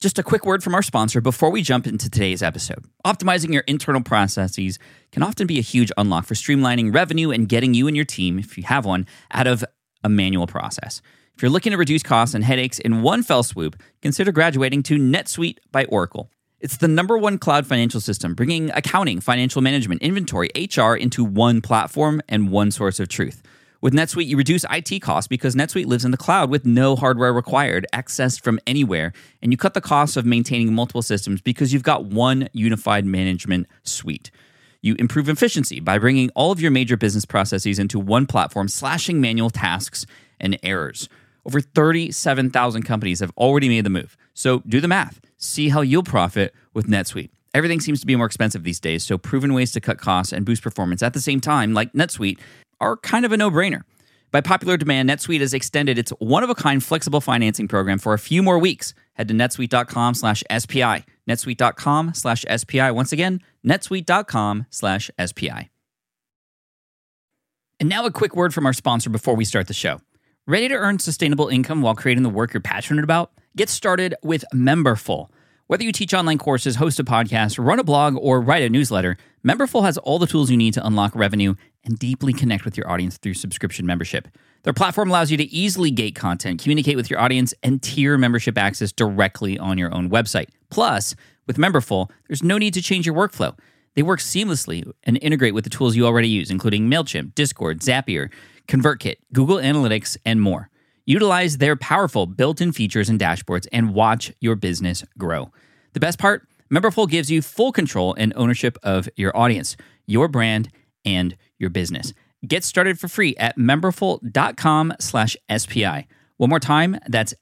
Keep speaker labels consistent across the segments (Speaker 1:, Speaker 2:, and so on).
Speaker 1: Just a quick word from our sponsor before we jump into today's episode. Optimizing your internal processes can often be a huge unlock for streamlining revenue and getting you and your team, if you have one, out of a manual process. If you're looking to reduce costs and headaches in one fell swoop, consider graduating to NetSuite by Oracle. It's the #1 cloud financial system, bringing accounting, financial management, inventory, HR into one platform and one source of truth. With NetSuite, you reduce IT costs because NetSuite lives in the cloud with no hardware required, accessed from anywhere, and you cut the costs of maintaining multiple systems because you've got one unified management suite. You improve efficiency by bringing all of your major business processes into one platform, slashing manual tasks and errors. Over 37,000 companies have already made the move. So do the math. See how you'll profit with NetSuite. Everything seems to be more expensive these days, so proven ways to cut costs and boost performance at the same time, like NetSuite, are kind of a no-brainer. By popular demand, NetSuite has extended its one-of-a-kind flexible financing program for a few more weeks. Head to netsuite.com/SPI. netsuite.com/SPI. Once again, netsuite.com/SPI. And now a quick word from our sponsor before we start the show. Ready to earn sustainable income while creating the work you're passionate about? Get started with Memberful. Whether you teach online courses, host a podcast, run a blog, or write a newsletter, Memberful has all the tools you need to unlock revenue and deeply connect with your audience through subscription membership. Their platform allows you to easily gate content, communicate with your audience, and tier membership access directly on your own website. Plus, with Memberful, there's no need to change your workflow. They work seamlessly and integrate with the tools you already use, including MailChimp, Discord, Zapier, ConvertKit, Google Analytics, and more. Utilize their powerful built-in features and dashboards and watch your business grow. The best part? Memberful gives you full control and ownership of your audience, your brand, and your business. Get started for free at memberful.com/SPI. One more time, that's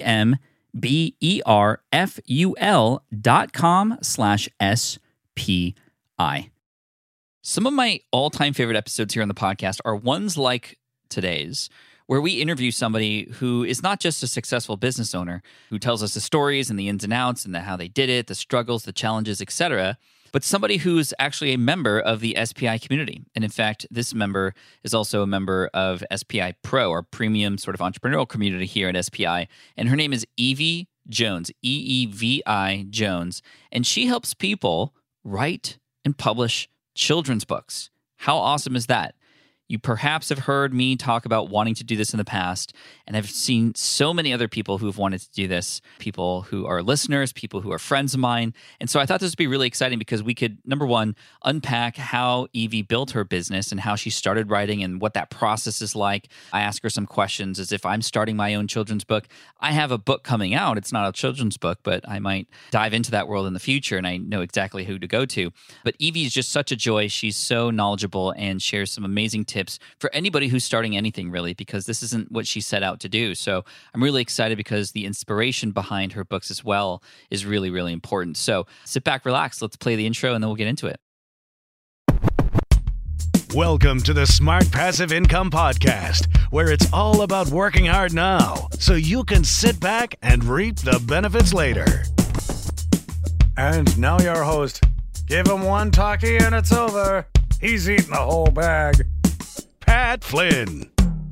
Speaker 1: memberful.com/SPI. Some of my all-time favorite episodes here on the podcast are ones like today's, where we interview somebody who is not just a successful business owner, who tells us the stories and the ins and outs and how they did it, the struggles, the challenges, etc., but somebody who's actually a member of the SPI community. And in fact, this member is also a member of SPI Pro, our premium sort of entrepreneurial community here at SPI. And her name is Evie Jones, EEVI Jones. And she helps people write and publish children's books. How awesome is that? You perhaps have heard me talk about wanting to do this in the past, and I've seen so many other people who've wanted to do this, people who are listeners, people who are friends of mine. And so I thought this would be really exciting because we could, number one, unpack how Evie built her business and how she started writing and what that process is like. I ask her some questions as if I'm starting my own children's book. I have a book coming out. It's not a children's book, but I might dive into that world in the future, and I know exactly who to go to. But Evie is just such a joy. She's so knowledgeable and shares some amazing tips for anybody who's starting anything, really, because this isn't what she set out to do. So I'm really excited because the inspiration behind her books as well is really, really important. So sit back, relax, let's play the intro, and then we'll get into it.
Speaker 2: Welcome to the Smart Passive Income Podcast, where it's all about working hard now so you can sit back and reap the benefits later.
Speaker 3: And now your host. Give him one talkie and it's over. He's eating the whole bag.
Speaker 2: Pat Flynn.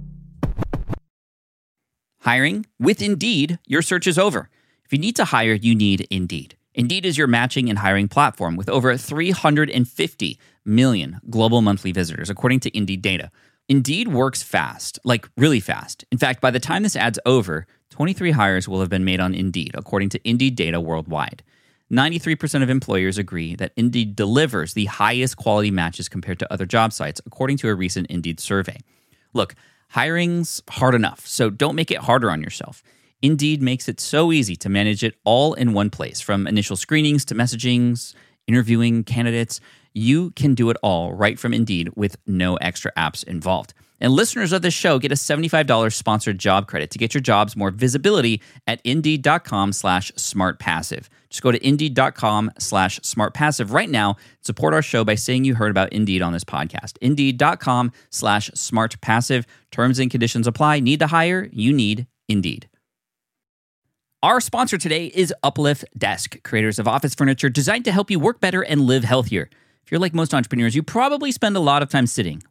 Speaker 1: Hiring? With Indeed, your search is over. If you need to hire, you need Indeed. Indeed is your matching and hiring platform with over 350 million global monthly visitors, according to Indeed data. Indeed works fast, like really fast. In fact, by the time this ad's over, 23 hires will have been made on Indeed, according to Indeed data worldwide. 93% of employers agree that Indeed delivers the highest quality matches compared to other job sites, according to a recent Indeed survey. Look, hiring's hard enough, so don't make it harder on yourself. Indeed makes it so easy to manage it all in one place, from initial screenings to messagings, interviewing candidates. You can do it all right from Indeed with no extra apps involved. And listeners of this show get a $75 sponsored job credit to get your jobs more visibility at Indeed.com/SmartPassive. Just go to Indeed.com/SmartPassive right now. Support our show by saying you heard about Indeed on this podcast. Indeed.com/SmartPassive. Terms and conditions apply. Need to hire? You need Indeed. Our sponsor today is Uplift Desk, creators of office furniture designed to help you work better and live healthier. If you're like most entrepreneurs, you probably spend a lot of time sitting. Well,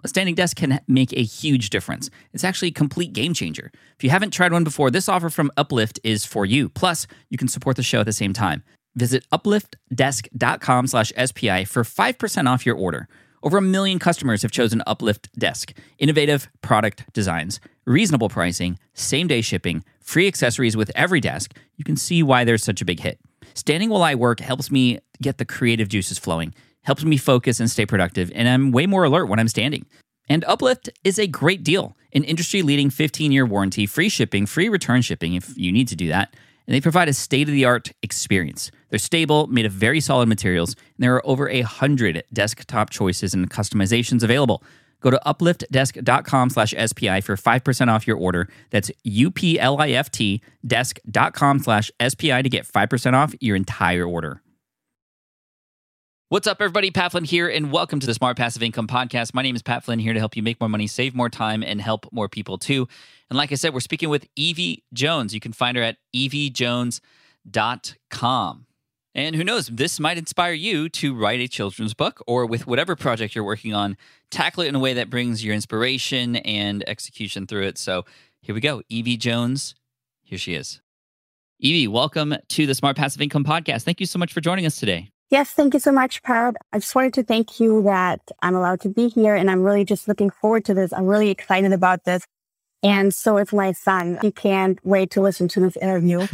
Speaker 1: A standing desk can make a huge difference. It's actually a complete game changer. If you haven't tried one before, this offer from Uplift is for you. Plus, you can support the show at the same time. Visit upliftdesk.com/SPI for 5% off your order. Over 1 million customers have chosen Uplift Desk. Innovative product designs, reasonable pricing, same-day shipping, free accessories with every desk. You can see why there's such a big hit. Standing while I work helps me get the creative juices flowing, helps me focus and stay productive, and I'm way more alert when I'm standing. And Uplift is a great deal. An industry-leading 15-year warranty, free shipping, free return shipping if you need to do that. And they provide a state-of-the-art experience. They're stable, made of very solid materials, and there are over 100 desktop choices and customizations available. Go to upliftdesk.com/SPI for 5% off your order. That's UPLIFT desk.com/SPI to get 5% off your entire order. What's up, everybody? Pat Flynn here, and welcome to the Smart Passive Income Podcast. My name is Pat Flynn, here to help you make more money, save more time, and help more people too. And like I said, we're speaking with Evie Jones. You can find her at eviejones.com. And who knows, this might inspire you to write a children's book, or with whatever project you're working on, tackle it in a way that brings your inspiration and execution through it. So here we go. Evie Jones, here she is. Evie, welcome to the Smart Passive Income Podcast. Thank you so much for joining us today.
Speaker 4: Yes, thank you so much, Pat. I just wanted to thank you that I'm allowed to be here, and I'm really just looking forward to this. I'm really excited about this. And so is my son. He can't wait to listen to this interview.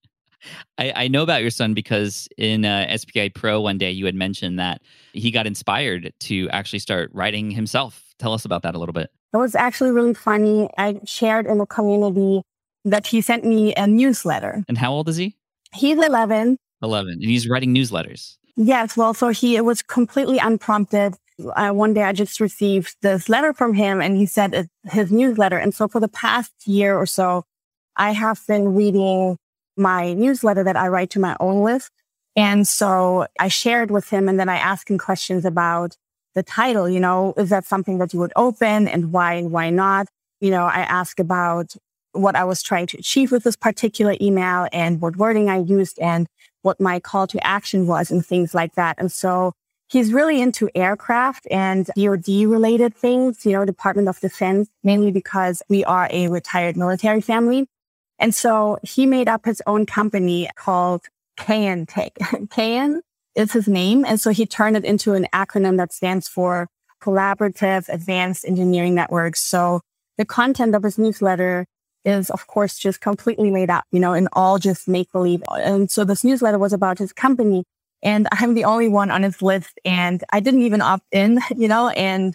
Speaker 1: I know about your son because in SPI Pro one day you had mentioned that he got inspired to actually start writing himself. Tell us about that a little bit.
Speaker 4: It was actually really funny. I shared in the community that he sent me a newsletter.
Speaker 1: And how old is he?
Speaker 4: He's 11.
Speaker 1: 11. And he's writing newsletters.
Speaker 4: Yes, well, so it was completely unprompted. One day I just received this letter from him, and he said it's his newsletter. And so for the past year or so, I have been reading my newsletter that I write to my own list. And so I shared with him, and then I asked him questions about the title. Is that something that you would open, and why not? I asked about what I was trying to achieve with this particular email and what wording I used and what my call to action was and things like that. And so he's really into aircraft and DoD related things, Department of Defense, mainly because we are a retired military family. And so he made up his own company called KN Tech. KN is his name. And so he turned it into an acronym that stands for Collaborative Advanced Engineering Networks. So the content of his newsletter is, of course, just completely made up, and all just make-believe. And so this newsletter was about his company, and I'm the only one on his list, and I didn't even opt in, and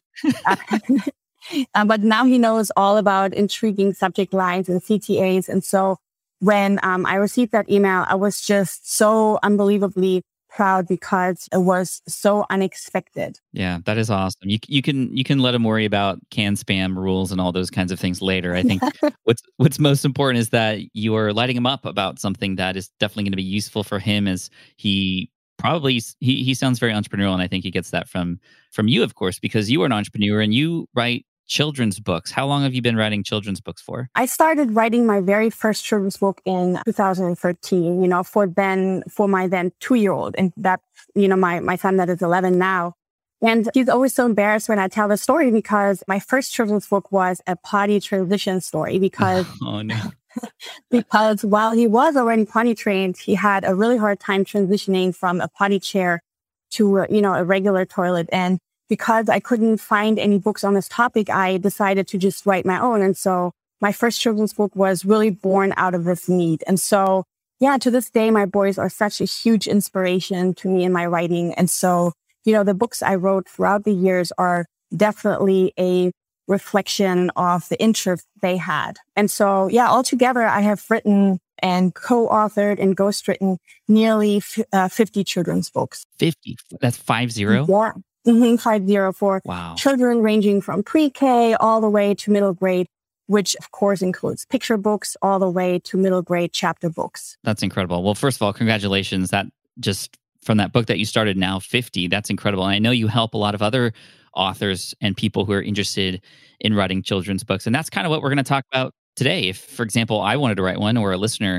Speaker 4: but now he knows all about intriguing subject lines and CTAs. And so when I received that email, I was just so unbelievably proud because it was so unexpected.
Speaker 1: Yeah, that is awesome. You can let him worry about can spam rules and all those kinds of things later. I think what's most important is that you are lighting him up about something that is definitely going to be useful for him, as he sounds very entrepreneurial, and I think he gets that from you, of course, because you are an entrepreneur and you write children's books. How long have you been writing children's books for?
Speaker 4: I started writing my very first children's book in 2013, for my then 2-year-old. And that's, my son that is 11 now. And he's always so embarrassed when I tell the story because my first children's book was a potty transition story because,
Speaker 1: oh no.
Speaker 4: because while he was already potty trained, he had a really hard time transitioning from a potty chair to, a regular toilet. And because I couldn't find any books on this topic, I decided to just write my own. And so my first children's book was really born out of this need. And so, to this day, my boys are such a huge inspiration to me in my writing. And so, the books I wrote throughout the years are definitely a reflection of the interest they had. And so, altogether, I have written and co-authored and ghostwritten nearly 50 children's books.
Speaker 1: 50? That's 50?
Speaker 4: Yeah. 50 for
Speaker 1: wow.
Speaker 4: Children ranging from pre-K all the way to middle grade, which of course includes picture books all the way to middle grade chapter books.
Speaker 1: That's incredible. Well, first of all, congratulations. That just from that book that you started now, 50, that's incredible. And I know you help a lot of other authors and people who are interested in writing children's books. And that's kind of what we're going to talk about today. If, for example, I wanted to write one or a listener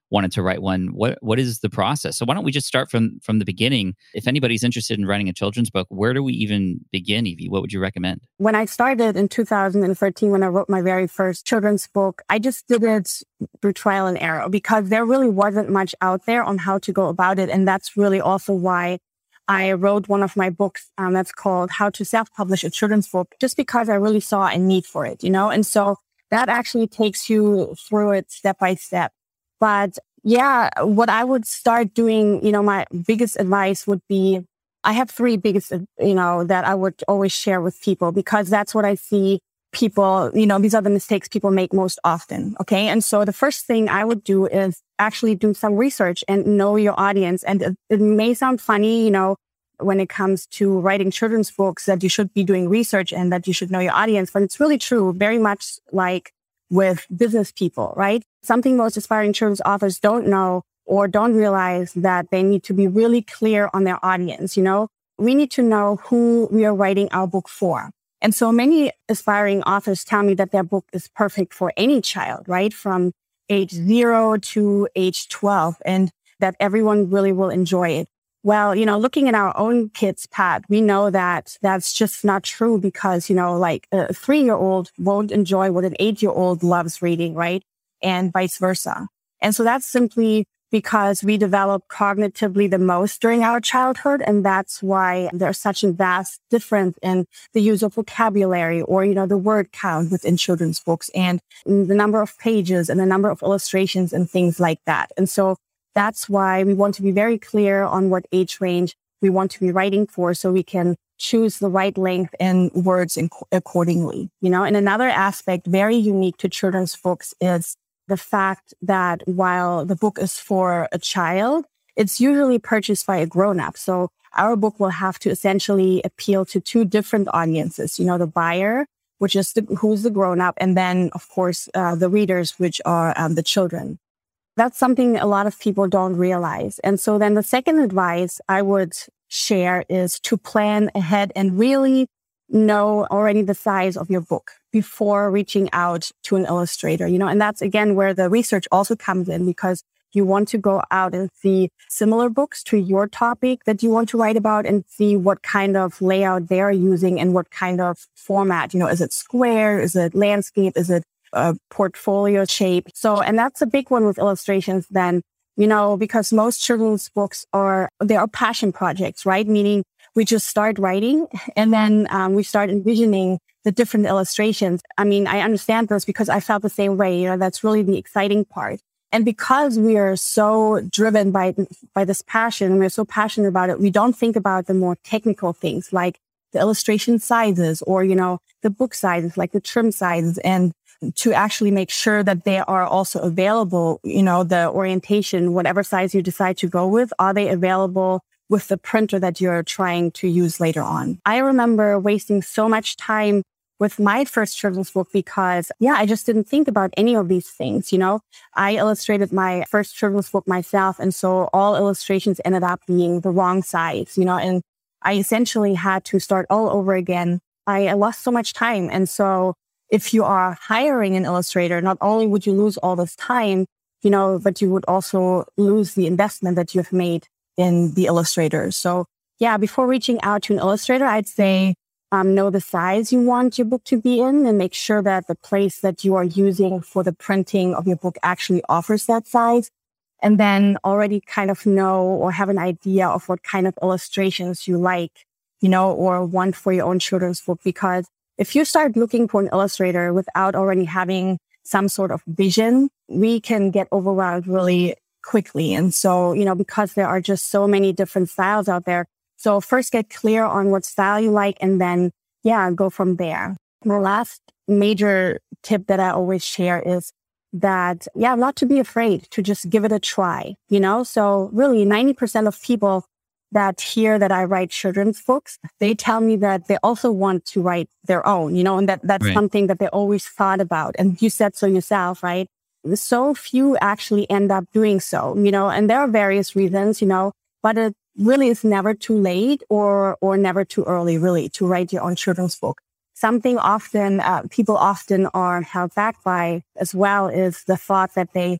Speaker 1: wanted to write one. What is the process? So why don't we just start from the beginning? If anybody's interested in writing a children's book, where do we even begin, Evie? What would you recommend?
Speaker 4: When I started in 2013, when I wrote my very first children's book, I just did it through trial and error because there really wasn't much out there on how to go about it. And that's really also why I wrote one of my books that's called How to Self-Publish a Children's Book, just because I really saw a need for it, And so that actually takes you through it step by step. But yeah, what I would start doing, my biggest advice would be, I have three biggest, that I would always share with people because that's what I see people, these are the mistakes people make most often. Okay. And so the first thing I would do is actually do some research and know your audience. And it may sound funny, when it comes to writing children's books that you should be doing research and that you should know your audience, but it's really true, very much like with business people, right? Something most aspiring children's authors don't know or don't realize that they need to be really clear on their audience. We need to know who we are writing our book for. And so many aspiring authors tell me that their book is perfect for any child, right? From age 0 to age 12, and that everyone really will enjoy it. Well, looking at our own kids' path, we know that that's just not true because, like a 3-year-old won't enjoy what an 8-year-old loves reading, right? And vice versa. And so that's simply because we develop cognitively the most during our childhood. And that's why there's such a vast difference in the use of vocabulary or, the word count within children's books and the number of pages and the number of illustrations and things like that. And so that's why we want to be very clear on what age range we want to be writing for so we can choose the right length and words accordingly, And another aspect very unique to children's books is the fact that while the book is for a child, it's usually purchased by a grown-up. So our book will have to essentially appeal to two different audiences, the buyer, which is who's the grown-up, and then, of course, the readers, which are the children. That's something a lot of people don't realize. And so then the second advice I would share is to plan ahead and really know already the size of your book before reaching out to an illustrator, and that's again where the research also comes in because you want to go out and see similar books to your topic that you want to write about and see what kind of layout they're using and what kind of format, is it square? Is it landscape? Is it a portfolio shape? So, and that's a big one with illustrations then, because most children's books they are passion projects, right? Meaning we just start writing and then we start envisioning the different illustrations. I mean, I understand this because I felt the same way. That's really the exciting part. And because we are so driven by this passion, we're so passionate about it, we don't think about the more technical things like the illustration sizes or, the book sizes, like the trim sizes, and to actually make sure that they are also available, the orientation, whatever size you decide to go with, are they available with the printer that you're trying to use later on? I remember wasting so much time with my first children's book because, I just didn't think about any of these things, I illustrated my first children's book myself. And so all illustrations ended up being the wrong size, and I essentially had to start all over again. I lost so much time. And so if you are hiring an illustrator, not only would you lose all this time, but you would also lose the investment that you've made in the illustrator. So before reaching out to an illustrator, I'd say know the size you want your book to be in and make sure that the place that you are using for the printing of your book actually offers that size. And then already kind of know or have an idea of what kind of illustrations you like, or want for your own children's book. Because if you start looking for an illustrator without already having some sort of vision, we can get overwhelmed really quickly. And so, because there are just so many different styles out there. So first get clear on what style you like and then, go from there. The last major tip that I always share is that, not to be afraid to just give it a try, So really 90% of people that hear that I write children's books, they tell me that they also want to write their own, and that's right. Something that they always thought about. And you said so yourself, right? So few actually end up doing so, and there are various reasons, but it really is never too late or never too early, really, to write your own children's book. Something people often are held back by as well is the thought that they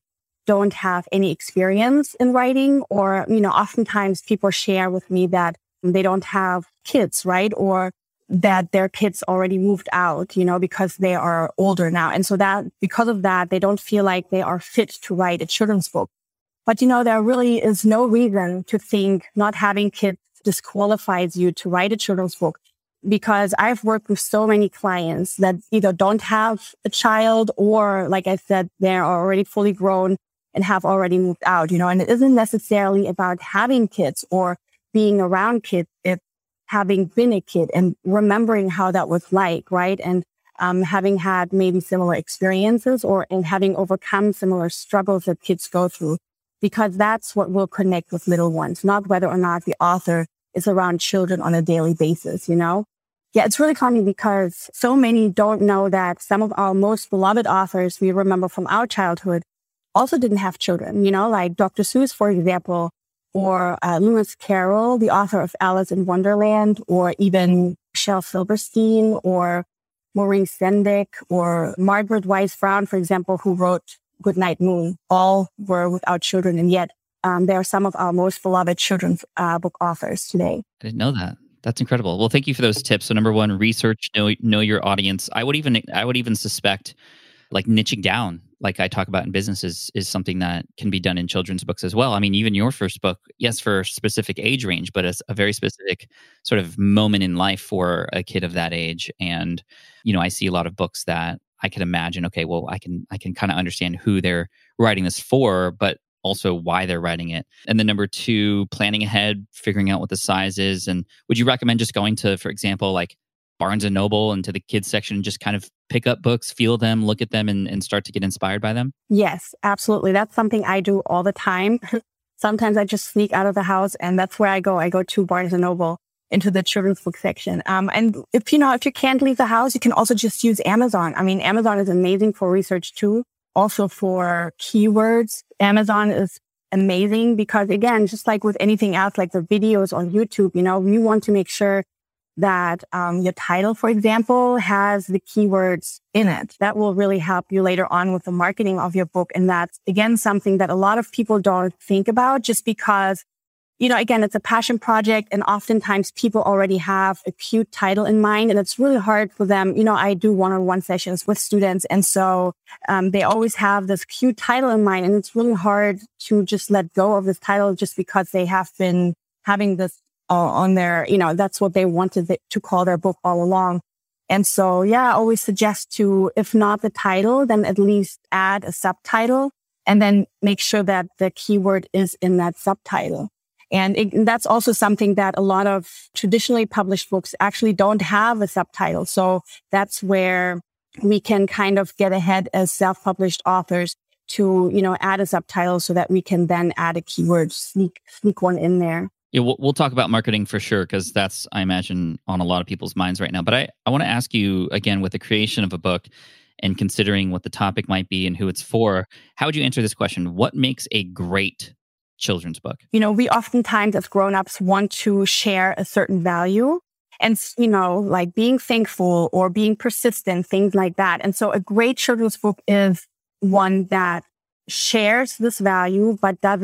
Speaker 4: don't have any experience in writing, or, oftentimes people share with me that they don't have kids, right? Or that their kids already moved out, because they are older now. And so that because of that, they don't feel like they are fit to write a children's book. But, there really is no reason to think not having kids disqualifies you to write a children's book, because I've worked with so many clients that either don't have a child or, like I said, they're already fully grown and have already moved out, and it isn't necessarily about having kids or being around kids. It's having been a kid and remembering how that was like, right? And having had maybe similar experiences and having overcome similar struggles that kids go through, because that's what will connect with little ones, not whether or not the author is around children on a daily basis, Yeah, it's really funny because so many don't know that some of our most beloved authors we remember from our childhood also didn't have children, like Dr. Seuss, for example, or Lewis Carroll, the author of Alice in Wonderland, or even Shel Silverstein, or Maurice Sendak, or Margaret Wise Brown, for example, who wrote Goodnight Moon. All were without children, and yet they are some of our most beloved children's book authors today.
Speaker 1: I didn't know that. That's incredible. Well, thank you for those tips. So number one, research, know your audience. I would even suspect like niching down, like I talk about in businesses, is something that can be done in children's books as well. I mean, even your first book, yes, for a specific age range, but it's a very specific sort of moment in life for a kid of that age. And, I see a lot of books that I can imagine, okay, well, I can kind of understand who they're writing this for, but also why they're writing it. And then number two, planning ahead, figuring out what the size is. And would you recommend just going to, for example, like Barnes and Noble and to the kids section and just kind of pick up books, feel them, look at them, and start to get inspired by them?
Speaker 4: Yes, absolutely. That's something I do all the time. Sometimes I just sneak out of the house and that's where I go. I go to Barnes and Noble into the children's book section. And if you can't leave the house, you can also just use Amazon. I mean, Amazon is amazing for research too. Also for keywords, Amazon is amazing because, again, just like with anything else, like the videos on YouTube, you want to make sure that your title, for example, has the keywords in it. That will really help you later on with the marketing of your book. And that's, again, something that a lot of people don't think about just because, again, it's a passion project and oftentimes people already have a cute title in mind and it's really hard for them. I do one-on-one sessions with students. And so they always have this cute title in mind and it's really hard to just let go of this title just because they have been having this on their, that's what they wanted to call their book all along. And so, I always suggest to, if not the title, then at least add a subtitle and then make sure that the keyword is in that subtitle. And that's also something that a lot of traditionally published books actually don't have a subtitle. So that's where we can kind of get ahead as self-published authors to, add a subtitle so that we can then add a keyword, sneak one in there.
Speaker 1: Yeah, we'll talk about marketing for sure, because that's, I imagine, on a lot of people's minds right now. But I want to ask you, again, with the creation of a book and considering what the topic might be and who it's for, how would you answer this question? What makes a great children's book?
Speaker 4: We oftentimes as grown-ups want to share a certain value and, like being thankful or being persistent, things like that. And so a great children's book is one that shares this value, but does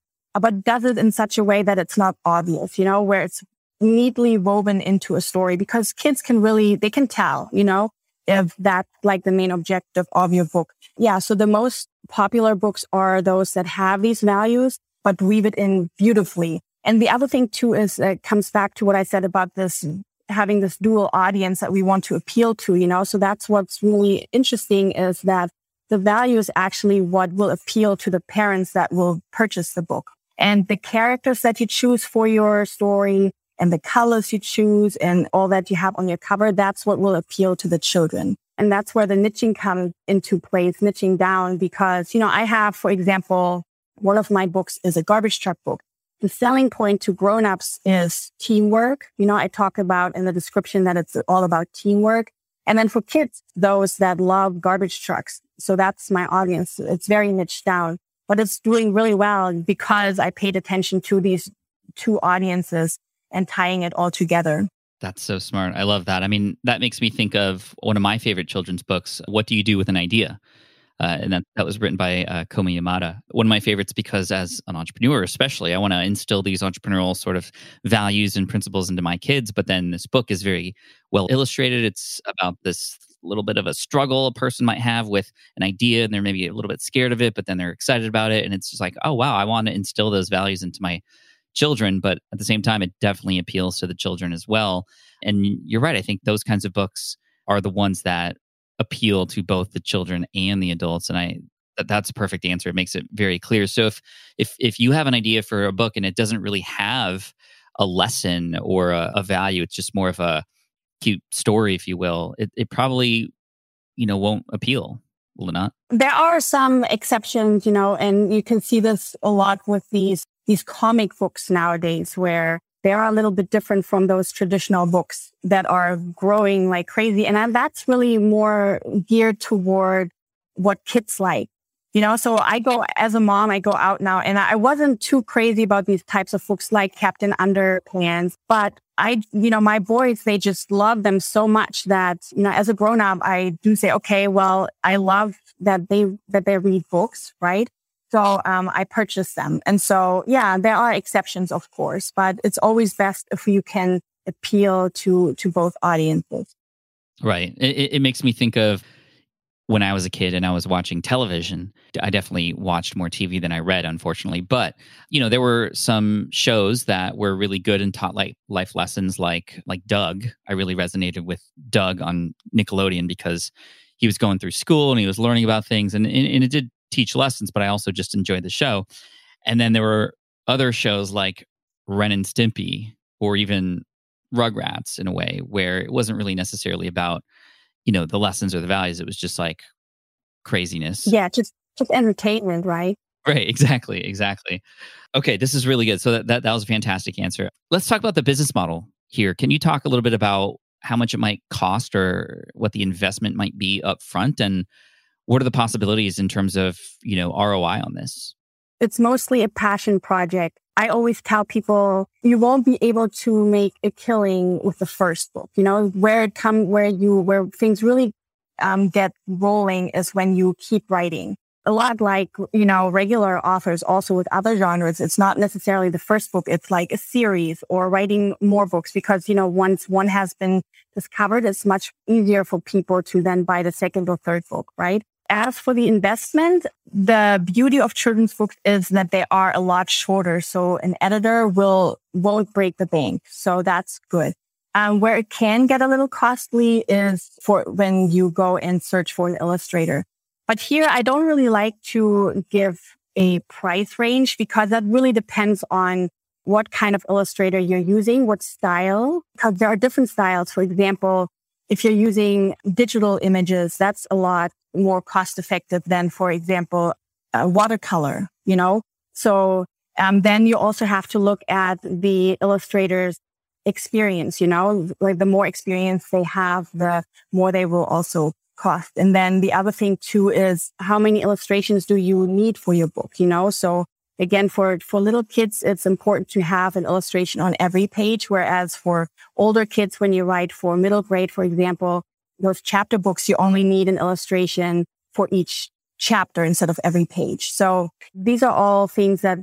Speaker 4: it in such a way that it's not obvious, where it's neatly woven into a story, because kids they can tell, if that's like the main objective of your book. Yeah. So the most popular books are those that have these values, but weave it in beautifully. And the other thing too is it comes back to what I said about this, having this dual audience that we want to appeal to, so that's what's really interesting is that the value is actually what will appeal to the parents that will purchase the book. And the characters that you choose for your story and the colors you choose and all that you have on your cover, that's what will appeal to the children. And that's where the niching comes into place, niching down, because, I have, for example, one of my books is a garbage truck book. The selling point to grown-ups is teamwork. I talk about in the description that it's all about teamwork. And then for kids, those that love garbage trucks. So that's my audience. It's very niched down, but it's doing really well because I paid attention to these two audiences and tying it all together.
Speaker 1: That's so smart. I love that. I mean, that makes me think of one of my favorite children's books, What Do You Do with an Idea? And that was written by Komi Yamada. One of my favorites because as an entrepreneur, especially, I want to instill these entrepreneurial sort of values and principles into my kids. But then this book is very well illustrated. It's about this little bit of a struggle a person might have with an idea, and they're maybe a little bit scared of it, but then they're excited about it. And it's just like, oh, wow, I want to instill those values into my children. But at the same time, it definitely appeals to the children as well. And you're right. I think those kinds of books are the ones that appeal to both the children and the adults. And that's a perfect answer. It makes it very clear. So if you have an idea for a book and it doesn't really have a lesson or a value, it's just more of a cute story, if you will, it probably, won't appeal, will it not?
Speaker 4: There are some exceptions, and you can see this a lot with these comic books nowadays where they are a little bit different from those traditional books that are growing like crazy. And that's really more geared toward what kids like. So as a mom, I go out now and I wasn't too crazy about these types of books like Captain Underpants, but my boys, they just love them so much that, as a grown up, I do say, okay, well, I love that they read books, right? So, I purchase them. And so, yeah, there are exceptions, of course, but it's always best if you can appeal to both audiences.
Speaker 1: Right. It makes me think of when I was a kid and I was watching television. I definitely watched more TV than I read, unfortunately. But, there were some shows that were really good and taught life lessons like Doug. I really resonated with Doug on Nickelodeon because he was going through school and he was learning about things and it did teach lessons, but I also just enjoyed the show. And then there were other shows like Ren and Stimpy or even Rugrats in a way where it wasn't really necessarily about, the lessons or the values. It was just like craziness.
Speaker 4: Yeah, just entertainment, right?
Speaker 1: Right, exactly. Okay, this is really good. So that was a fantastic answer. Let's talk about the business model here. Can you talk a little bit about how much it might cost or what the investment might be up front, and what are the possibilities in terms of, ROI on this?
Speaker 4: It's mostly a passion project. I always tell people you won't be able to make a killing with the first book. Where things really get rolling is when you keep writing. A lot like, regular authors also with other genres, it's not necessarily the first book. It's like a series or writing more books because, once one has been discovered, it's much easier for people to then buy the second or third book, right? As for the investment, the beauty of children's books is that they are a lot shorter. So an editor won't break the bank. So that's good. Where it can get a little costly is for when you go and search for an illustrator. But here, I don't really like to give a price range because that really depends on what kind of illustrator you're using, what style, because there are different styles. For example, if you're using digital images, that's a lot more cost effective than, for example, watercolor, So then you also have to look at the illustrator's experience, like the more experience they have, the more they will also cost. And then the other thing too is how many illustrations do you need for your book, So again, for little kids, it's important to have an illustration on every page. Whereas for older kids, when you write for middle grade, for example, those chapter books, you only need an illustration for each chapter instead of every page. So these are all things that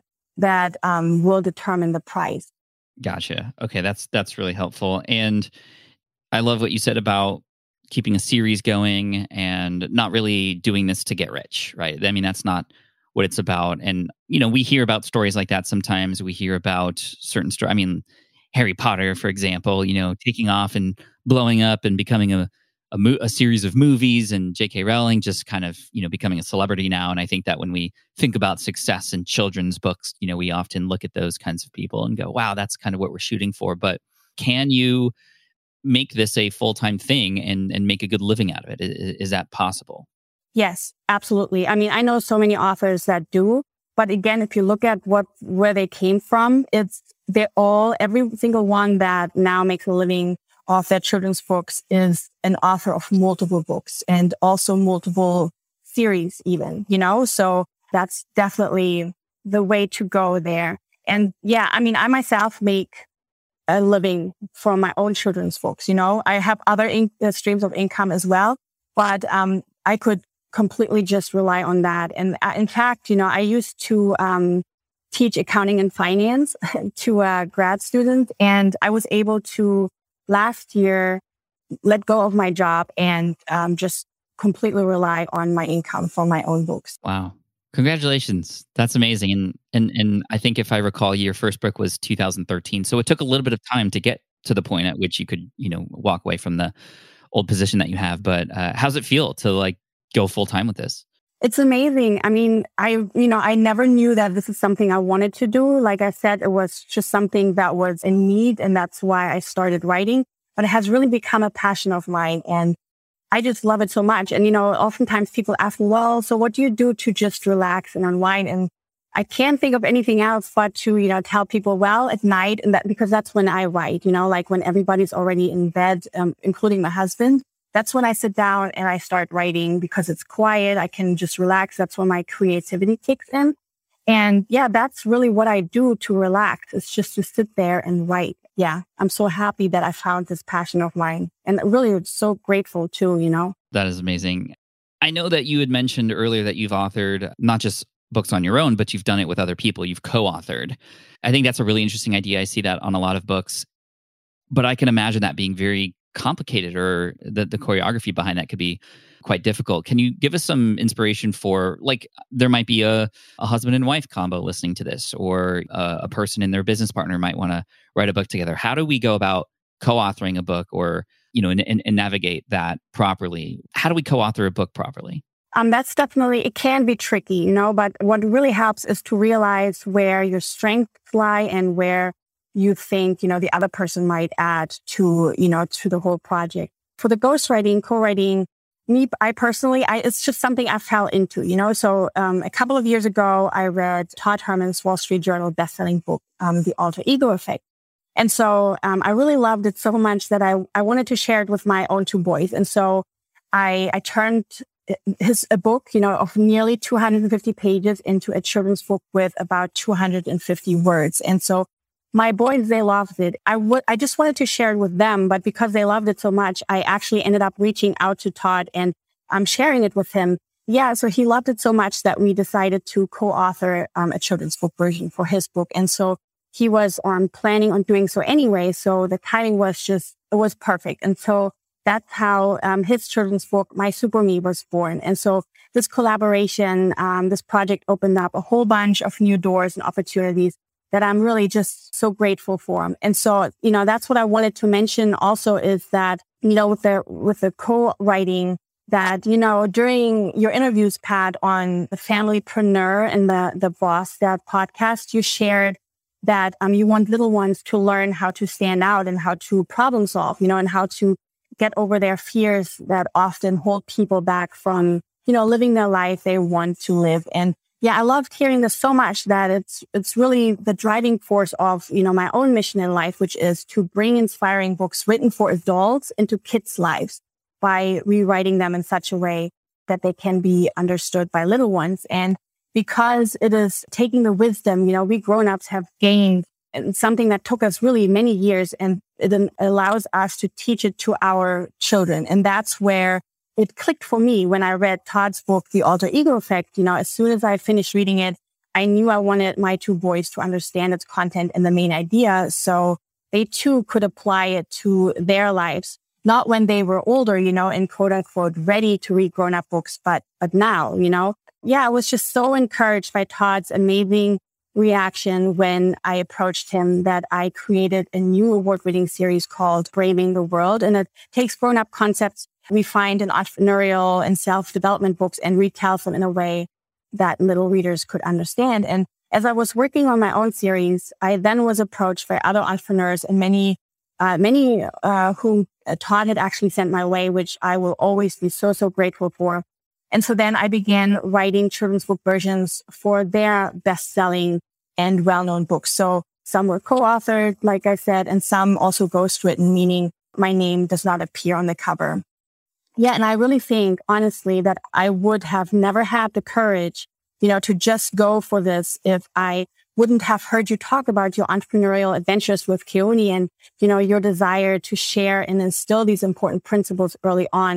Speaker 4: will determine the price.
Speaker 1: Gotcha. Okay, that's really helpful. And I love what you said about keeping a series going and not really doing this to get rich, right? I mean, that's not what it's about. And, we hear about stories like that sometimes. We hear about certain stories. I mean, Harry Potter, for example, taking off and blowing up and becoming a series of movies, and J.K. Rowling just kind of, becoming a celebrity now. And I think that when we think about success in children's books, we often look at those kinds of people and go, wow, that's kind of what we're shooting for. But can you make this a full-time thing and make a good living out of it? Is that possible?
Speaker 4: Yes, absolutely. I mean, I know so many authors that do, but again, if you look at where they came from, every single one that now makes a living off their children's books is an author of multiple books and also multiple series even, so that's definitely the way to go there. And yeah, I mean, I myself make a living from my own children's books. I have other streams of income as well, but I could completely just rely on that. And in fact, I used to teach accounting and finance to grad students, and I was able to last year let go of my job and just completely rely on my income for my own books.
Speaker 1: Wow. Congratulations. That's amazing. And I think if I recall, your first book was 2013. So it took a little bit of time to get to the point at which you could, walk away from the old position that you have. But how's it feel to go full time with this?
Speaker 4: It's amazing. I mean, I never knew that this is something I wanted to do. Like I said, it was just something that was in need, and that's why I started writing. But it has really become a passion of mine, and I just love it so much. And, oftentimes people ask me, well, so what do you do to just relax and unwind? And I can't think of anything else but to, tell people, well, at night, and because that's when I write, like when everybody's already in bed, including my husband. That's when I sit down and I start writing because it's quiet. I can just relax. That's when my creativity kicks in. And yeah, that's really what I do to relax. It's just to sit there and write. Yeah, I'm so happy that I found this passion of mine, and really so grateful too,
Speaker 1: That is amazing. I know that you had mentioned earlier that you've authored not just books on your own, but you've done it with other people. You've co-authored. I think that's a really interesting idea. I see that on a lot of books, but I can imagine that being very complicated, or the choreography behind that could be quite difficult. Can you give us some inspiration for, there might be a husband and wife combo listening to this, or a person and their business partner might want to write a book together. How do we go about co-authoring a book, or, and navigate that properly? How do we co-author a book properly?
Speaker 4: That's definitely, it can be tricky, but what really helps is to realize where your strengths lie and where you think, the other person might add to, to the whole project. For the ghostwriting, co-writing, I personally, it's just something I fell into, So a couple of years ago, I read Todd Herman's Wall Street Journal bestselling book, The Alter Ego Effect. And so I really loved it so much that I wanted to share it with my own two boys. And so I turned a book, of nearly 250 pages into a children's book with about 250 words. And so my boys, they loved it. I just wanted to share it with them, but because they loved it so much, I actually ended up reaching out to Todd and I'm sharing it with him. Yeah, so he loved it so much that we decided to co-author a children's book version for his book. And so he was planning on doing so anyway. So the timing was it was perfect. And so that's how his children's book, My Super Me, was born. And so this collaboration, this project opened up a whole bunch of new doors and opportunities that I'm really just so grateful for. And so, that's what I wanted to mention also is that, with the co-writing that, during your interviews, Pat, on the Familypreneur and the Boss Dad podcast, you shared that you want little ones to learn how to stand out and how to problem solve, and how to get over their fears that often hold people back from, living their life they want to live. And yeah, I loved hearing this so much that it's really the driving force of, my own mission in life, which is to bring inspiring books written for adults into kids' lives by rewriting them in such a way that they can be understood by little ones. And because it is taking the wisdom, we grown-ups have gained, and something that took us really many years, and it allows us to teach it to our children. And that's where it clicked for me when I read Todd's book, The Alter Ego Effect. As soon as I finished reading it, I knew I wanted my two boys to understand its content and the main idea, so they too could apply it to their lives. Not when they were older, and quote unquote ready to read grown-up books, but now, Yeah, I was just so encouraged by Todd's amazing reaction when I approached him that I created a new award-winning series called Braving the World. And it takes grown-up concepts we find in entrepreneurial and self-development books and retells them in a way that little readers could understand. And as I was working on my own series, I then was approached by other entrepreneurs and many whom Todd had actually sent my way, which I will always be so, so grateful for. And so then I began writing children's book versions for their best-selling and well-known books. So some were co-authored, like I said, and some also ghostwritten, meaning my name does not appear on the cover. Yeah, and I really think, honestly, that I would have never had the courage, to just go for this if I wouldn't have heard you talk about your entrepreneurial adventures with Keone and, your desire to share and instill these important principles early on.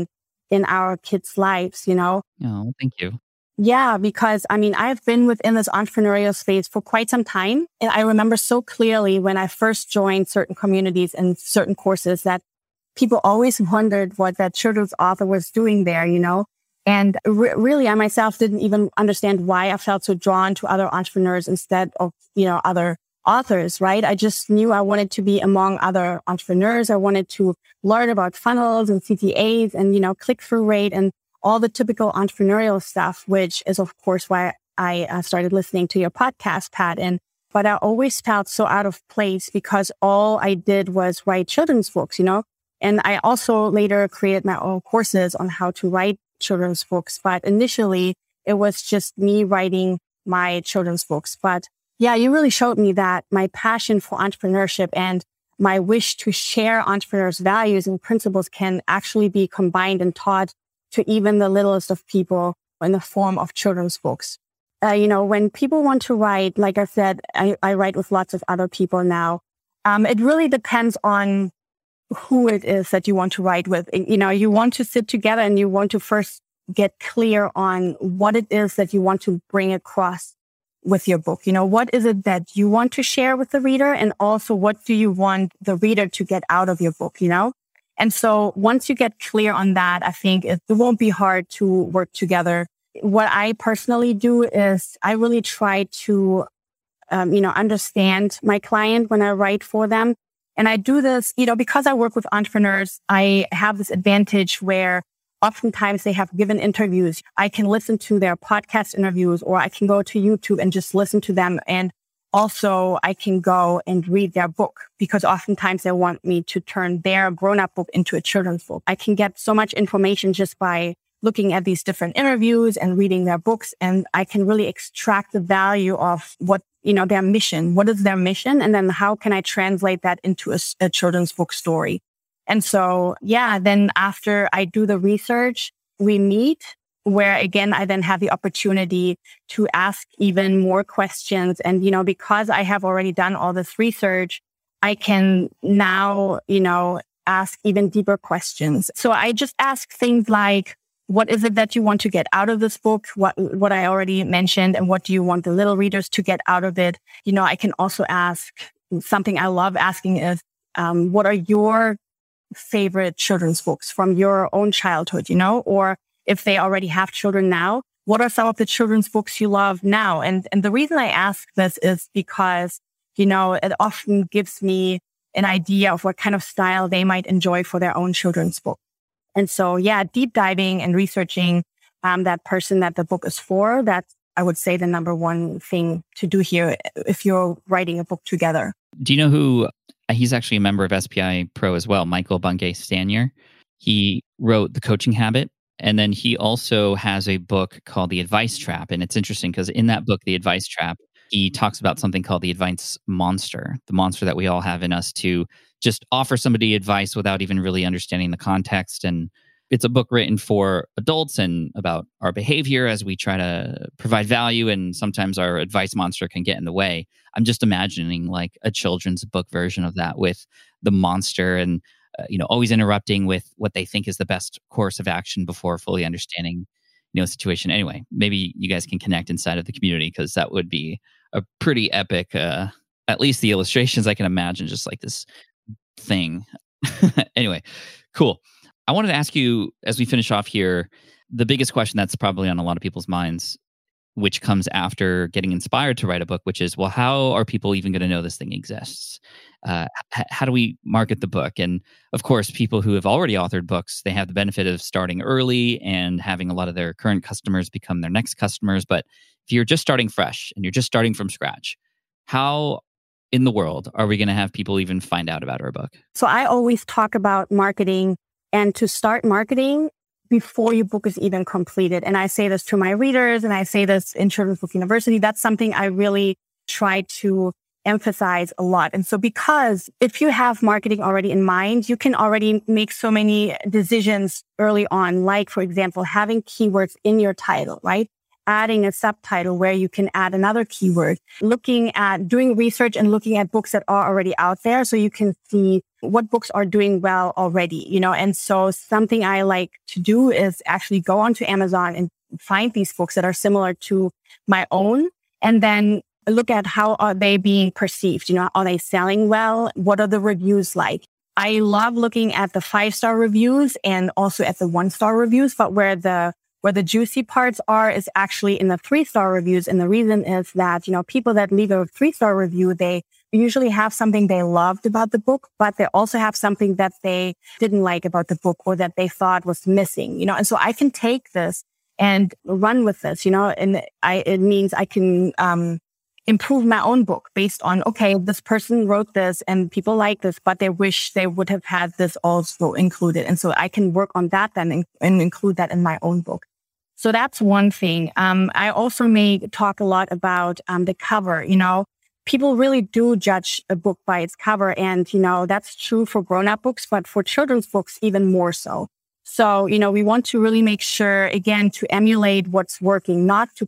Speaker 4: in our kids' lives, you know?
Speaker 1: Oh, thank you.
Speaker 4: Yeah, because I mean, I've been within this entrepreneurial space for quite some time. And I remember so clearly when I first joined certain communities and certain courses that people always wondered what that children's author was doing there, you know? And really, I myself didn't even understand why I felt so drawn to other entrepreneurs instead of, you know, other authors, right? I just knew I wanted to be among other entrepreneurs. I wanted to learn about funnels and CTAs and, you know, click-through rate and all the typical entrepreneurial stuff, which is, of course, why I started listening to your podcast, Pat. But I always felt so out of place because all I did was write children's books, you know? And I also later created my own courses on how to write children's books. But initially, it was just me writing my children's books. But yeah, you really showed me that my passion for entrepreneurship and my wish to share entrepreneurs' values and principles can actually be combined and taught to even the littlest of people in the form of children's books. You know, when people want to write, like I said, I write with lots of other people now. It really depends on who it is that you want to write with. You know, you want to sit together and you want to first get clear on what it is that you want to bring across with your book. You know, what is it that you want to share with the reader? And also, what do you want the reader to get out of your book, you know? And so once you get clear on that, I think it won't be hard to work together. What I personally do is I really try to, you know, understand my client when I write for them. And I do this, you know, because I work with entrepreneurs, I have this advantage where oftentimes they have given interviews. I can listen to their podcast interviews, or I can go to YouTube and just listen to them. And also I can go and read their book because oftentimes they want me to turn their grown-up book into a children's book. I can get so much information just by looking at these different interviews and reading their books. And I can really extract the value of what, you know, their mission. What is their mission? And then how can I translate that into a children's book story? And so, yeah, then after I do the research, we meet where again, I then have the opportunity to ask even more questions. And, you know, because I have already done all this research, I can now, you know, ask even deeper questions. So I just ask things like, what is it that you want to get out of this book? What I already mentioned, and what do you want the little readers to get out of it? You know, I can also ask something I love asking is, what are your favorite children's books from your own childhood, you know, or if they already have children now, what are some of the children's books you love now? And the reason I ask this is because, you know, it often gives me an idea of what kind of style they might enjoy for their own children's book. And so, yeah, deep diving and researching that person that the book is for, that's, I would say, the number one thing to do here if you're writing a book together.
Speaker 1: Do you know who, he's actually a member of SPI Pro as well, Michael Bungay Stanier. He wrote The Coaching Habit, and then he also has a book called The Advice Trap. And it's interesting because in that book, The Advice Trap, he talks about something called the advice monster, the monster that we all have in us to just offer somebody advice without even really understanding the context. And it's a book written for adults and about our behavior as we try to provide value. And sometimes our advice monster can get in the way. I'm just imagining like a children's book version of that with the monster and, you know, always interrupting with what they think is the best course of action before fully understanding, you know, situation. Anyway, maybe you guys can connect inside of the community because that would be a pretty epic, at least the illustrations I can imagine, just like this thing. Anyway, cool. I wanted to ask you, as we finish off here, the biggest question that's probably on a lot of people's minds, which comes after getting inspired to write a book, which is, well, how are people even going to know this thing exists? How do we market the book? And of course, people who have already authored books, they have the benefit of starting early and having a lot of their current customers become their next customers. But if you're just starting fresh and you're just starting from scratch, how in the world are we going to have people even find out about our book?
Speaker 4: So I always talk about marketing and to start marketing before your book is even completed. And I say this to my readers and I say this in Children's Book University. That's something I really try to emphasize a lot. And so because if you have marketing already in mind, you can already make so many decisions early on, like, for example, having keywords in your title, right? adding a subtitle where you can add another keyword, doing research and looking at books that are already out there so you can see what books are doing well already, And so something I like to do is actually go onto Amazon and find these books that are similar to my own and then look at how are they being perceived, are they selling well? What are the reviews like? I love looking at the 5-star reviews and also at the 1-star reviews, but where the juicy parts are is actually in the 3-star reviews. And the reason is that, people that leave a 3-star review, they usually have something they loved about the book, but they also have something that they didn't like about the book or that they thought was missing, And so I can take this and run with this, and it means I can, improve my own book based on, okay, this person wrote this and people like this, but they wish they would have had this also included. And so I can work on that then and include that in my own book. So that's one thing. I also may talk a lot about the cover. People really do judge a book by its cover. And, that's true for grown-up books, but for children's books, even more so. So, we want to really make sure, again, to emulate what's working, not to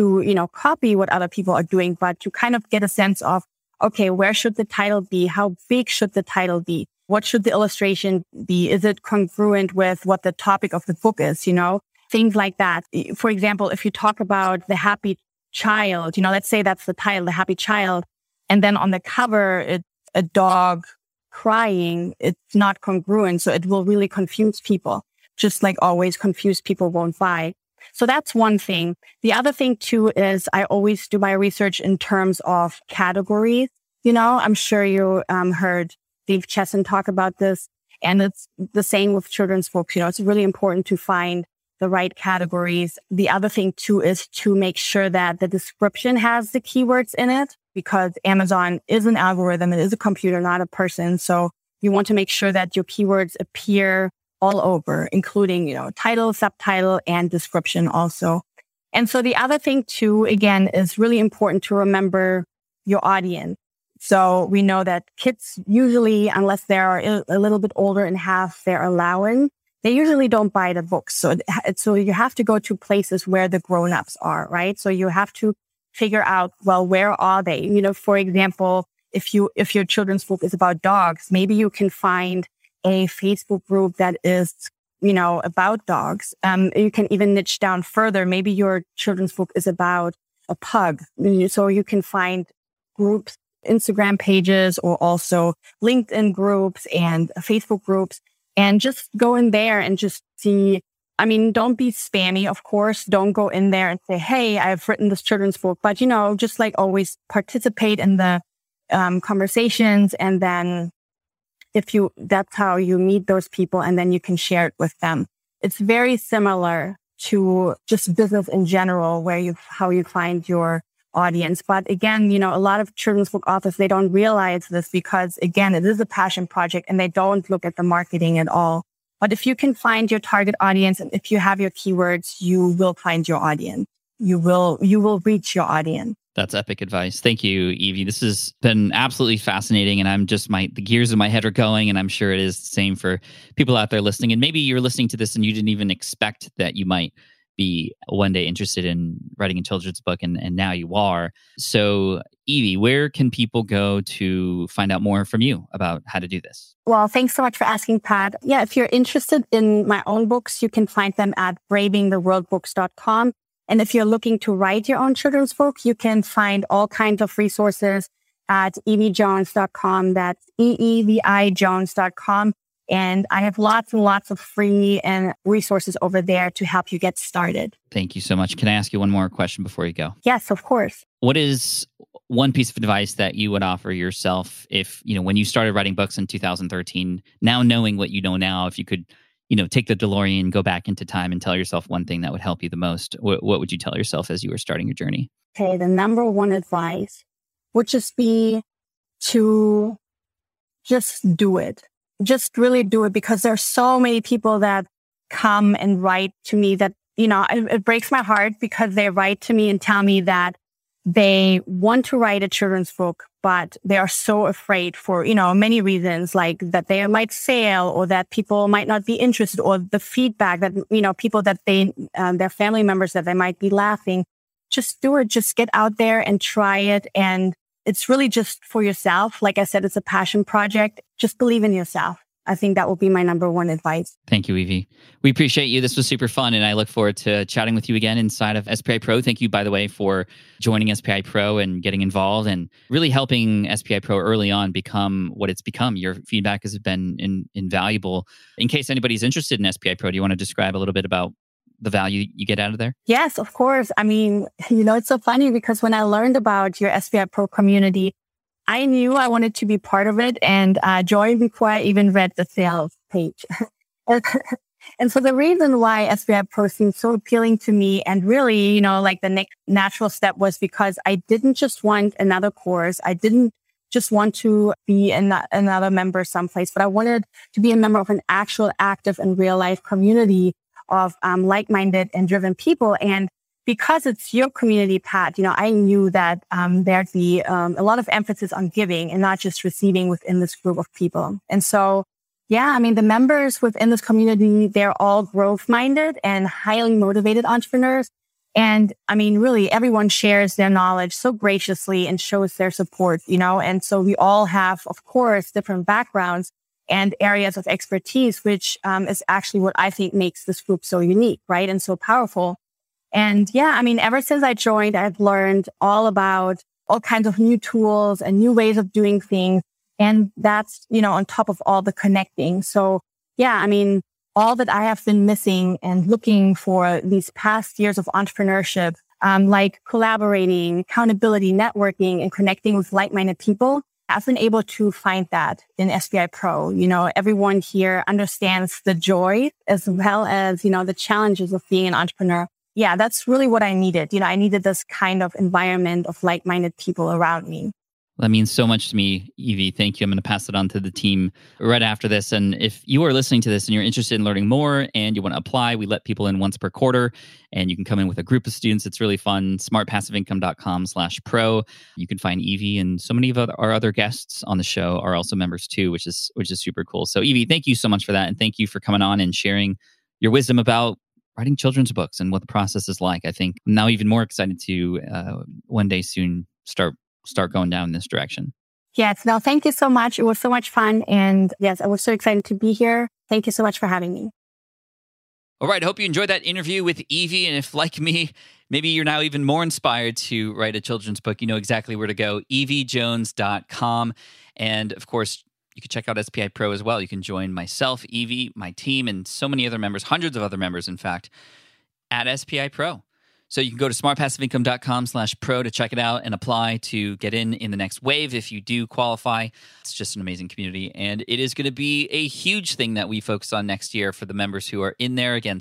Speaker 4: copy what other people are doing, but to kind of get a sense of, okay, where should the title be? How big should the title be? What should the illustration be? Is it congruent with what the topic of the book is? Things like that. For example, if you talk about The Happy Child, let's say that's the title, The Happy Child, and then on the cover, it's a dog crying, it's not congruent. So it will really confuse people. Just like always, confused people won't buy. So that's one thing. The other thing too is I always do my research in terms of categories. I'm sure you heard Steve Chesson talk about this, and it's the same with children's books. It's really important to find the right categories. The other thing too is to make sure that the description has the keywords in it, because Amazon is an algorithm. It is a computer, not a person. So you want to make sure that your keywords appear all over, including, title, subtitle, and description also. And so the other thing too, again, is really important to remember your audience. So we know that kids usually, unless they're a little bit older and have their allowance, they usually don't buy the books. So you have to go to places where the grown-ups are, right? So you have to figure out, well, where are they? For example, if your children's book is about dogs, maybe you can find a Facebook group that is, about dogs. You can even niche down further. Maybe your children's book is about a pug. So you can find groups, Instagram pages, or also LinkedIn groups and Facebook groups, and just go in there and just see. Don't be spammy, of course. Don't go in there and say, hey, I've written this children's book. But, just like always participate in the conversations. And then that's how you meet those people, and then you can share it with them. It's very similar to just business in general, how you find your audience. But again, a lot of children's book authors, they don't realize this because, again, it is a passion project and they don't look at the marketing at all. But if you can find your target audience and if you have your keywords, you will find your audience. You will reach your audience.
Speaker 1: That's epic advice. Thank you, Evie. This has been absolutely fascinating, and I'm just the gears of my head are going, and I'm sure it is the same for people out there listening. And maybe you're listening to this and you didn't even expect that you might be one day interested in writing a children's book, and now you are. So, Evie, where can people go to find out more from you about how to do this?
Speaker 4: Well, thanks so much for asking, Pat. Yeah, if you're interested in my own books, you can find them at bravingtheworldbooks.com. And if you're looking to write your own children's book, you can find all kinds of resources at eviejones.com. That's EEVIJones.com. And I have lots and lots of free and resources over there to help you get started.
Speaker 1: Thank you so much. Can I ask you one more question before you go?
Speaker 4: Yes, of course.
Speaker 1: What is one piece of advice that you would offer yourself if, when you started writing books in 2013, now knowing what you know now, if you could, take the DeLorean, go back into time and tell yourself one thing that would help you the most, what would you tell yourself as you were starting your journey?
Speaker 4: Okay, the number one advice would just be to just do it. Just really do it, because there are so many people that come and write to me that, it breaks my heart because they write to me and tell me that they want to write a children's book, but they are so afraid for, many reasons, like that they might fail or that people might not be interested or the feedback that, people that their family members that they might be laughing. Just do it. Just get out there and try it. And it's really just for yourself. Like I said, it's a passion project. Just believe in yourself. I think that will be my number one advice.
Speaker 1: Thank you, Evie. We appreciate you. This was super fun, and I look forward to chatting with you again inside of SPI Pro. Thank you, by the way, for joining SPI Pro and getting involved and really helping SPI Pro early on become what it's become. Your feedback has been invaluable. In case anybody's interested in SPI Pro, do you want to describe a little bit about the value you get out of there?
Speaker 4: Yes, of course. I mean, it's so funny because when I learned about your SPI Pro community, I knew I wanted to be part of it and joined before I even read the sales page. And so the reason why SPI Pro seemed so appealing to me and really, like the next natural step was because I didn't just want another course. I didn't just want to be another member someplace, but I wanted to be a member of an actual active and real life community of like-minded and driven people. And because it's your community, Pat, I knew that there'd be a lot of emphasis on giving and not just receiving within this group of people. And so, the members within this community, they're all growth-minded and highly motivated entrepreneurs. And really everyone shares their knowledge so graciously and shows their support, and so we all have, of course, different backgrounds and areas of expertise, which is actually what I think makes this group so unique, right? And so powerful. And ever since I joined, I've learned all about all kinds of new tools and new ways of doing things. And that's, on top of all the connecting. So all that I have been missing and looking for these past years of entrepreneurship, like collaborating, accountability, networking, and connecting with like-minded people, I've been able to find that in SPI Pro. Everyone here understands the joy as well as, the challenges of being an entrepreneur. Yeah, that's really what I needed. I needed this kind of environment of like-minded people around me.
Speaker 1: That means so much to me, Evie. Thank you. I'm going to pass it on to the team right after this. And if you are listening to this and you're interested in learning more and you want to apply, we let people in once per quarter and you can come in with a group of students. It's really fun. smartpassiveincome.com/pro. You can find Evie and so many of our other guests on the show are also members too, which is super cool. So Evie, thank you so much for that. And thank you for coming on and sharing your wisdom about writing children's books and what the process is like. I think I'm now even more excited to one day soon start going down in this direction.
Speaker 4: Yes. No, thank you so much. It was so much fun. And yes, I was so excited to be here. Thank you so much for having me.
Speaker 1: All right. I hope you enjoyed that interview with Evie. And if, like me, maybe you're now even more inspired to write a children's book, you know exactly where to go, eviejones.com. And of course, you can check out SPI Pro as well. You can join myself, Evie, my team, and so many other members, hundreds of other members, in fact, at SPI Pro. So you can go to smartpassiveincome.com/pro to check it out and apply to get in the next wave if you do qualify. It's just an amazing community. And it is going to be a huge thing that we focus on next year for the members who are in there. Again,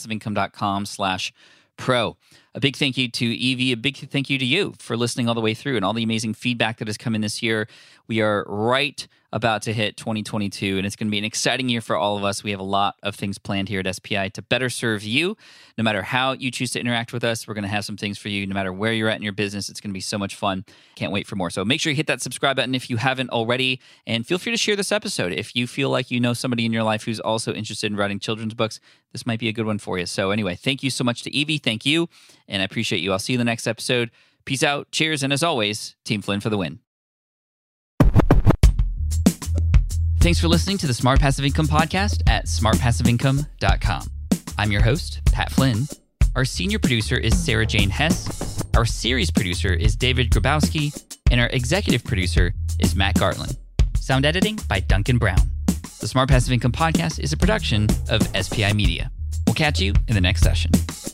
Speaker 1: smartpassiveincome.com/pro. A big thank you to Evie. A big thank you to you for listening all the way through and all the amazing feedback that has come in this year. We are right about to hit 2022, and it's going to be an exciting year for all of us. We have a lot of things planned here at SPI to better serve you. No matter how you choose to interact with us, we're going to have some things for you. No matter where you're at in your business, it's going to be so much fun. Can't wait for more. So make sure you hit that subscribe button if you haven't already, and feel free to share this episode. If you feel like you know somebody in your life who's also interested in writing children's books, this might be a good one for you. So anyway, thank you so much to Evie. Thank you, and I appreciate you. I'll see you in the next episode. Peace out, cheers, and as always, Team Flynn for the win. Thanks for listening to the Smart Passive Income Podcast at smartpassiveincome.com. I'm your host, Pat Flynn. Our senior producer is Sarah Jane Hess. Our series producer is David Grabowski. And our executive producer is Matt Gartland. Sound editing by Duncan Brown. The Smart Passive Income Podcast is a production of SPI Media. We'll catch you in the next session.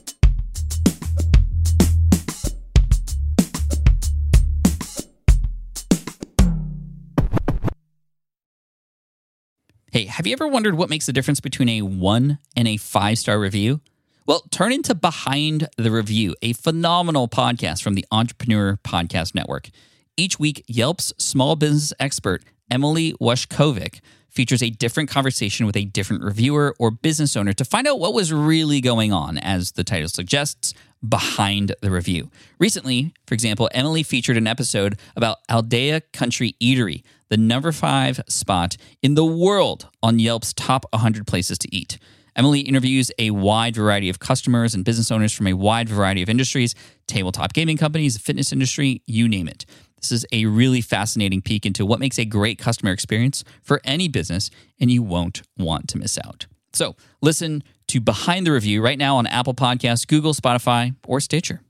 Speaker 1: Hey, have you ever wondered what makes the difference between a 1 and a 5-star review? Well, turn into Behind the Review, a phenomenal podcast from the Entrepreneur Podcast Network. Each week, Yelp's small business expert, Emily Washkovic, features a different conversation with a different reviewer or business owner to find out what was really going on, as the title suggests, behind the review. Recently, for example, Emily featured an episode about Aldea Country Eatery, the number 5 spot in the world on Yelp's top 100 places to eat. Emily interviews a wide variety of customers and business owners from a wide variety of industries, tabletop gaming companies, the fitness industry, you name it. This is a really fascinating peek into what makes a great customer experience for any business, and you won't want to miss out. So listen to Behind the Review right now on Apple Podcasts, Google, Spotify, or Stitcher.